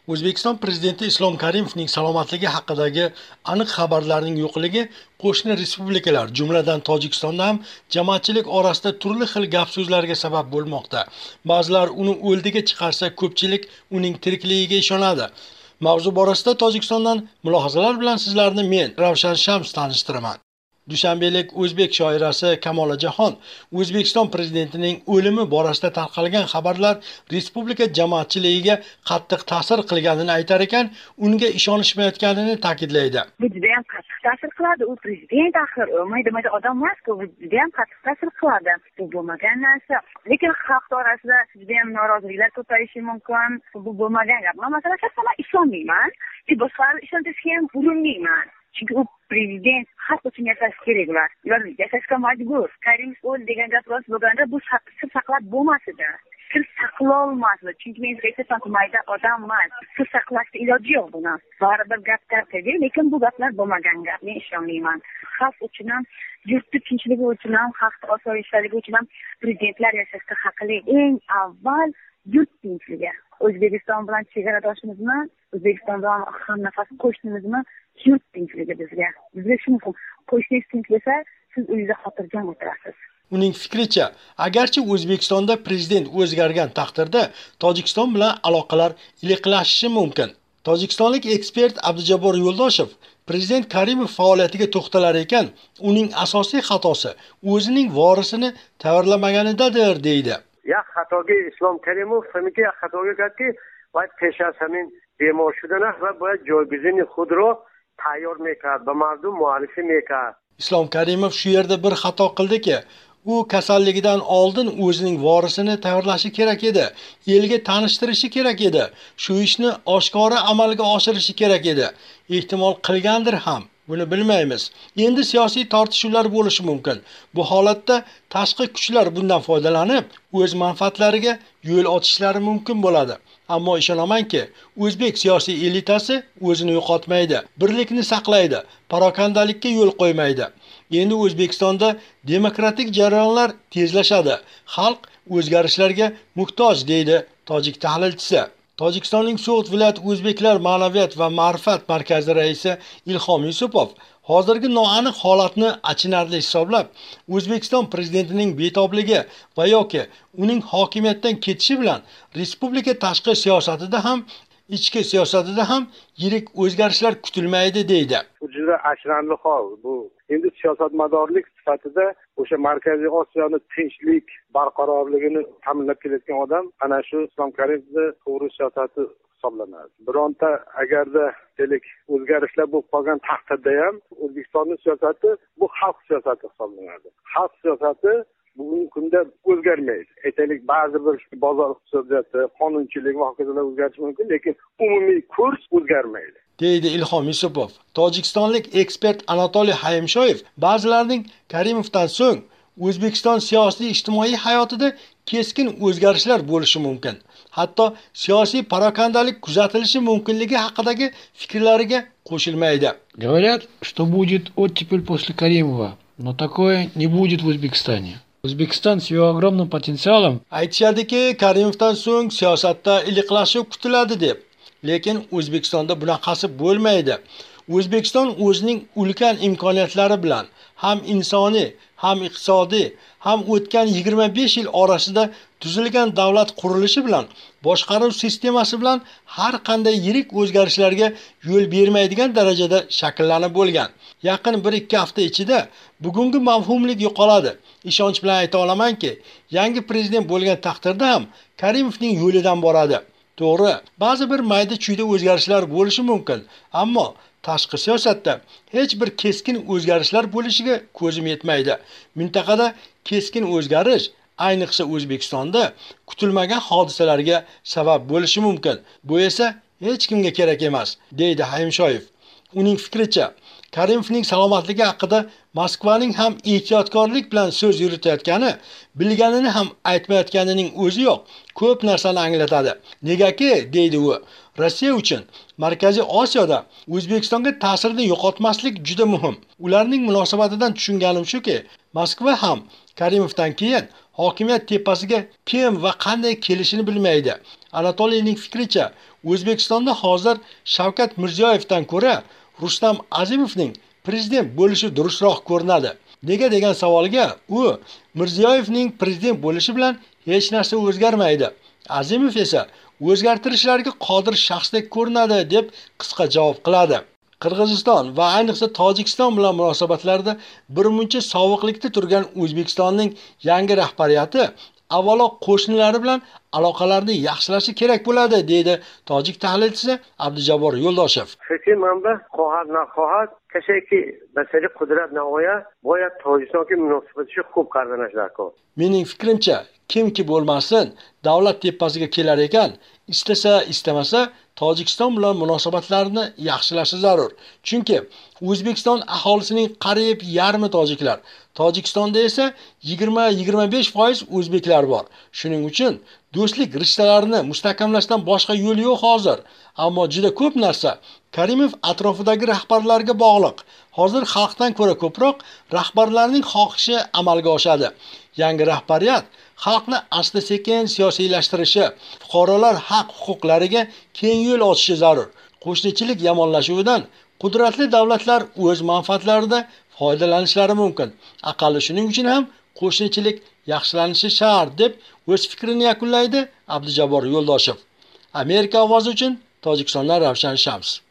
O'zbekiston Prezidenti Islom Karimovning salomatligi haqidagi aniq xabarlarning yo'qligi qo'shni respublikalar, jumladan Tojikistonda ham jamoatchilik orasida turli xil gap-so'zlarga sabab bo'lmoqda. Ba'zilar uni o'ldiga chiqarsa, ko'pchilik uning tirikligiga ishonadi. Mavzu borasida Tojikistondan mulohazalar bilan sizlarni men Ravshan Shams tanishtiraman. Dushanbalik o'zbek shoirasi Kamolajon O'zbekiston prezidentining o'limi borasida tarqalgan xabarlar respublika jamoatchiligiga qattiq ta'sir qilganini aytar ekan, unga ishonishmayotganini ta'kidlaydi. Bu juda ham qattiq ta'sir qiladi. U prezident axir, o'maydi odam emas-ku, bu juda ham qattiq ta'sir qiladi. Bu bo'lmagan narsa. Lekin xalq orasida juda ham noroziliklar ko'payishi mumkin. Bu bo'lmagan gap. Men masalan, shaxsan ishonmayman. Boshqalarni ishontirishga ham urinmayman. Chunki u prezident xalq uchun yashashi kerak ular. Ular yashashga majbur. Karimov o'l degan gap rost bo'lganda bu sir saqlab bo'lmas edi. Sir saqlolmasdi. Chunki men hech mayda odam emas. Sir saqlashga iloji yo'q buni. Baribir gap tarqaydi, lekin bu gaplar bo'lmagan gap. Men ishonmayman. Xalq uchun ham, yurtni tinchligi uchun ham, xalq osoyishtaligi uchun ham prezidentlar yashashga haqli. Eng avval yurt tinchligi. O'zbekiston bilan chegaradoshimizmi, O'zbekiston bilan ham nafas qo'shnimizmi, yurt tinchligi bizga. Bizga shu muhim. Qo'shningiz tinchlasa, siz uyingizda xotirjam o'tirasiz. Uning fikricha, agarchi O'zbekistonda prezident o'zgargan taqdirda Tojikiston bilan aloqalar iliqlashishi mumkin. Tojikistonlik ekspert Abdujabbor Yo'ldoshev prezident Karimov faoliyatiga to'xtalar ekan, uning asosiy xatosi o'zining vorisini tayyorlamaganidadir deydi. یا خطاگی اسلام کریمov فهمیده یا خطاگی کرد که باید پیش از همین بیمار شدن و باید جایگزین خود را تیار میکرد به مردم معرفی میکرد. Islom Karimov shu yerda bir xato qildiki, u kasalligidan oldin o'zining vorisini tayyorlashi kerak edi, elga tanishtirishi kerak edi, shu ishni oshkora amalga oshirishi kerak edi. Ehtimol qilgandir ham. Buni bilmaymiz. Endi siyosiy tortishuvlar bo'lishi mumkin. Bu holatda tashqi kuchlar bundan foydalanib, o'z manfaatlariga yo'l ochishlari mumkin bo'ladi. Ammo ishonamanki, o'zbek siyosiy elitasi o'zini yo'qotmaydi, birlikni saqlaydi, parokandalikka yo'l qo'ymaydi. Endi O'zbekistonda demokratik jarayonlar tezlashadi. Xalq o'zgarishlarga muhtoj, deydi tojik tahlilchisi. Tojikistonning So'g'd viloyat o'zbeklar ma'naviyat va ma'rifat markazi raisi Ilhom Yusupov hozirgi noaniq holatni achinarli hisoblab, O'zbekiston prezidentining betobligi va yoki uning hokimiyatdan ketishi bilan respublika tashqi siyosatida ham ichki siyosatida ham yirik o'zgarishlar kutilmaydi deydi. Bu juda achinarli hol. Bu endi siyosatmadorlik sifatida o'sha Markaziy Osiyoni tinchlik barqarorligini ta'minlab kelayotgan odam ana shu Islom Karimovning to'g'ri siyosati hisoblanadi. Bironta agarda delik o'zgarishlar bo'lib qolgan taqdirda ham O'zbekistonning siyosati bu xalq siyosati hisoblanadi. Xalq siyosati bugungi kunda o'zgarmaydi. Aytaylik, ba'zi bir bozor iqtisodiyoti, qonunchilik va hokazolar o'zgarishi mumkin, lekin umumiy kurs o'zgarmaydi, deydi Ilhom Yusupov. Tojikistonlik ekspert Anatoliy Hayimshoyev ba'zilarning Karimovdan so'ng O'zbekiston siyosiy ijtimoiy hayotida keskin o'zgarishlar bo'lishi mumkin. Hatto siyosiy parokandalik kuzatilishi mumkinligi haqidagi fikrlariga qo'shilmaydi. Говорят, что будет оттепель после Каримова, но такое не будет в Узбекистане. O'zbekiston с его огромным потенциалом aytishadiki, Karimovdan so'ng siyosatda iliqlashuv kutiladi deb. Lekin O'zbekistonda bunaqasi bo'lmaydi. O'zbekiston o'zining ulkan imkoniyatlari bilan ham insoniy, ham iqtisodiy, ham o'tgan 25 yil orasida tuzilgan davlat qurilishi bilan, boshqaruv sistemasi bilan har qanday yirik o'zgarishlarga yo'l bermaydigan darajada shakllanib bo'lgan. Yaqin 1-2 hafta ichida bugungi mavhumlik yo'qoladi. Ishonch bilan ayta olamanki, yangi prezident bo'lgan taqdirda ham Karimovning yo'lidan boradi. To'g'ri, ba'zi bir mayda-chuyda o'zgarishlar bo'lishi mumkin, ammo tashqi siyosatda hech bir keskin o'zgarishlar bo'lishiga ko'zim yetmaydi. Mintaqada keskin o'zgarish, ayniqsa O'zbekistonda kutilmagan hodisalarga sabab bo'lishi mumkin. Bu esa hech kimga kerak emas, deydi Hayimshoyev. Uning fikricha, Karimovning salomatligi haqida Moskvaning ham ehtiyotkorlik bilan so'z yuritayotgani, bilganini ham aytmayotganining o'zi yo'q, ko'p narsani anglatadi. Negaki, deydi u, Rossiya uchun Markaziy Osiyoda O'zbekistonga ta'sirini yo'qotmaslik juda muhim. Ularning munosabatidan tushunganim shuki, Moskva ham Karimovdan keyin hokimiyat tepasiga kim va qanday kelishini bilmaydi. Anatoliyning fikricha, O'zbekistonda hozir Shavkat Mirziyoyevdan ko'ra Rustam Azimovning prezident bo'lishi durustroq ko'rinadi. Nega degan savolga u Mirziyoyevning prezident bo'lishi bilan hech narsa o'zgarmaydi. Azimov esa o'zgartirishlarga qodir shaxsdek ko'rinadi deb qisqa javob qiladi. Qirg'iziston va ayniqsa Tojikiston bilan munosabatlarda birmuncha sovuqlikda turgan O'zbekistonning yangi rahbariyati avvalo qo'shnilari bilan aloqalarni yaxshilashi kerak bo'ladi, deydi tojik tahlilchisi Abdujabbor Yo'ldoshev. Fikri manba xohat naxohat kashaki masala qudrat navoya boya Tojikistonga munosabati shu xo'p qarindoshlar-ku. Mening fikrimcha, kimki bo'lmasin, davlat tepasiga kelar ekan, istasa istamasa Tojikiston bilan munosabatlarni yaxshilashi zarur. Chunki O'zbekiston aholisining qariyb yarmi tojiklar. Tojikistonda esa 20-25% o'zbeklar bor. Shuning uchun do'stlik rishtalarini mustahkamlashdan boshqa yo'l yo'q hozir. Ammo juda ko'p narsa Karimov atrofidagi rahbarlarga bog'liq. Hozir xalqdan ko'ra ko'proq rahbarlarning xohishi amalga oshadi. Yangi rahbariyat xalqni asta-sekin siyosiylashtirishi, fuqarolar haq-huquqlariga keng yo'l ochishi zarur. Qo'shnichilik yomonlashuvidan qudratli davlatlar o'z manfaatlarida foydalanishlari mumkin. Aqalli shuning uchun ham qo'shnichilik yaxshilanishi shart deb o'z fikrini yakunlaydi Abdujabbor Yo'ldoshev. Amerika ovozi uchun Tojikistondan Ravshan Shams.